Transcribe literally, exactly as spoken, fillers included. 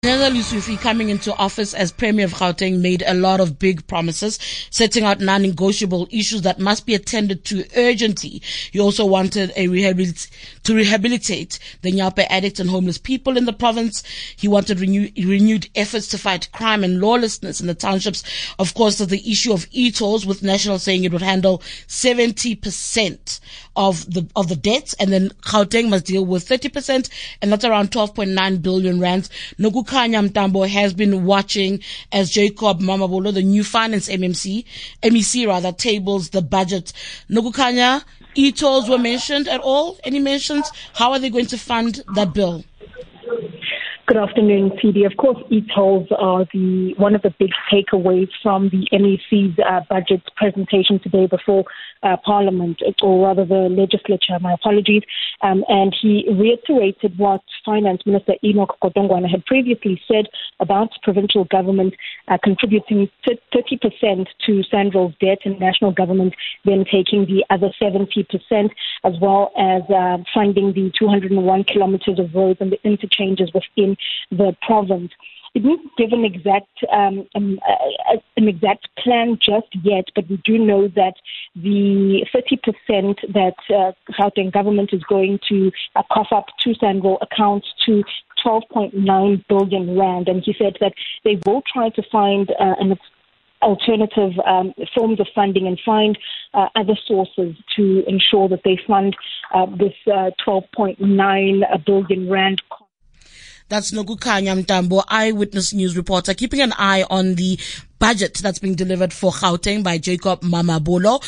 General Lesufi, coming into office as Premier of Gauteng, made a lot of big promises, setting out non-negotiable issues that must be attended to urgently. He also wanted a rehabilit- to rehabilitate the Nyape addict and homeless people in the province. He wanted renew- renewed efforts to fight crime and lawlessness in the townships. Of course, there's the issue of e-tolls, with National saying it would handle seventy percent of the of the debts, and then Gauteng must deal with thirty percent, and that's around twelve point nine billion rands. Nokukhanya Mntambo has been watching as Jacob Mamabolo, the new finance M M C, M E C rather, tables the budget. Nokukhanya, e-tolls were mentioned at all? Any mentions? How are they going to fund that bill? Good afternoon, P D. Of course, e-tolls are the one of the big takeaways from the M E C's uh, budget presentation today before uh, Parliament, or rather the legislature, my apologies. Um, and he reiterated what Finance Minister Enoch Godongwana had previously said about provincial government uh, contributing thirty percent to SANRAL's debt and national government then taking the other seventy percent, as well as uh, funding the two hundred one kilometers of roads and the interchanges within the province. It didn't give an exact um, um, uh, an exact plan just yet, but we do know that the thirty percent that uh, Gauteng government is going to uh, cough up to SANRAL accounts to twelve point nine billion rand, and he said that they will try to find uh, an alternative um, forms of funding and find uh, other sources to ensure that they fund uh, this uh, twelve point nine billion rand. That's Nokukhanya Mntambo, Eyewitness News reporter, keeping an eye on the budget that's being delivered for Gauteng by Jacob Mamabolo.